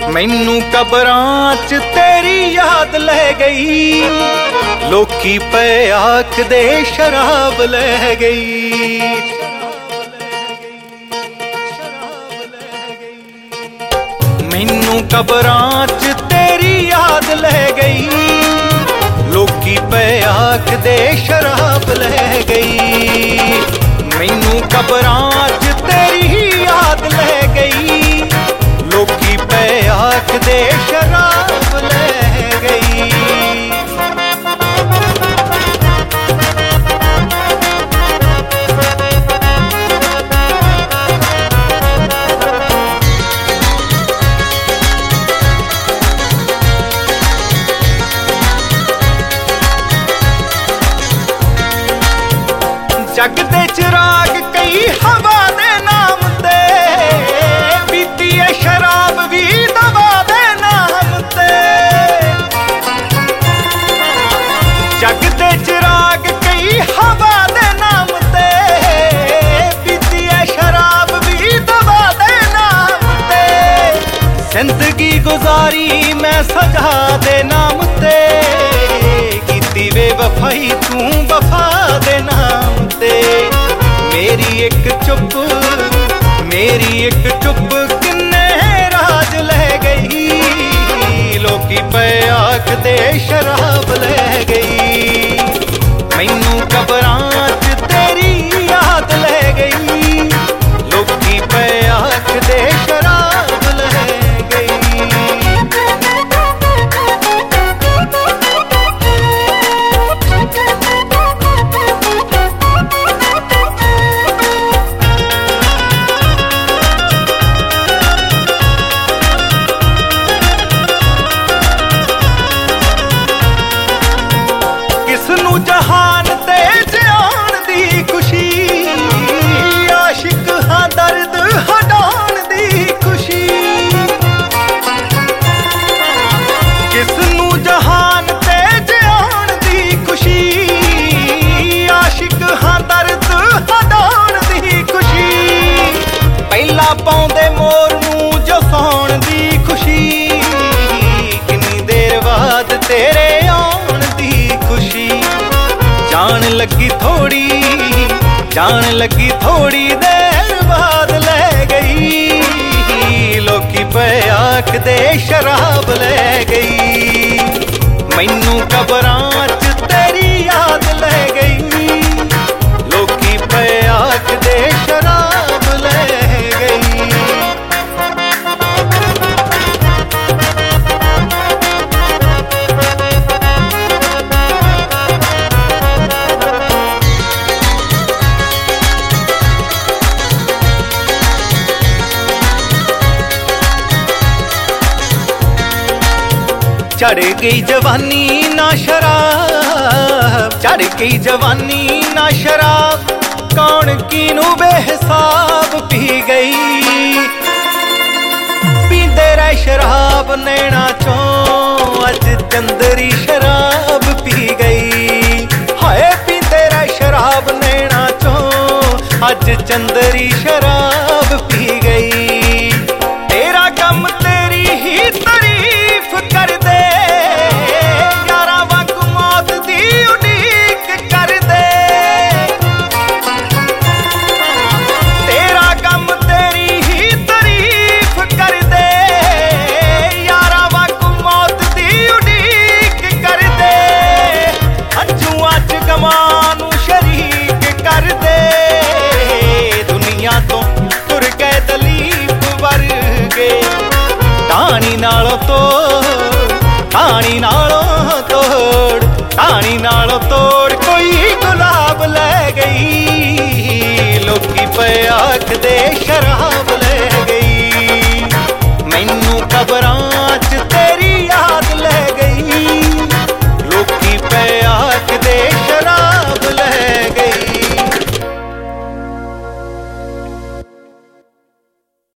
मैनू कबरां च तेरी याद लै गई, लोकी पे आखदे शराब लै गई। मैनू कबरां च तेरी याद लै गई, लोकी पे आखदे शराब लै गई। मैनू कबरां च तेरी याद लै गई, लोकी पे आखदे शराब लै गई। जग दे चिराग कई हवा दे नाम ते, पीती है शराब भी दवा दे नाम ते। जग दे चिराग कई हवा दे नाम ते, पीती है शराब भी दवा दे नाम ते। जिंदगी गुजारी मैं सजा दे नाम ते, कीती बेवफाई तू वफा दे नाम ते। मेरी एक चुप किन्ने राज लै गई, लोकी पे आखदे शराब लै गई। मैनू कबरां च तेरी याद लै गई, लोकी पे आखदे शराब लै गई। जहान ते जान दी खुशी, आशिक हाँ दर्द हटान दी खुशी। किसनू जहान ते जान दी खुशी, आशिक हाँ दर्द हटान दी खुशी। पहला पाउंदे मोर नू जो सौण दी खुशी, किन्नी देर बाद तेरे आउण दी खुशी। जान लगी थोड़ी देर बाद लै गई, लोकी पे आखदे शराब लै गई। मैनू कबरां च तेरी याद लै गई, लोकी पे आखदे शराब लै गई। चढ़ गई जवानी ना शराब, चढ़ गई जवानी ना शराब, कौन कीनू बेहिसाब पी गई। पींदे रह शराब नैना चों, अज चंदरी शराब पी गई। हाय पींदे रह शराब नैना चों, अज चंदरी शराब पी गई। तेरा कम तेरी ही तारीफ कर दे, ढाणी नालों तोड़ कोई गुलाब लै गई, लोकी पे आखदे शराब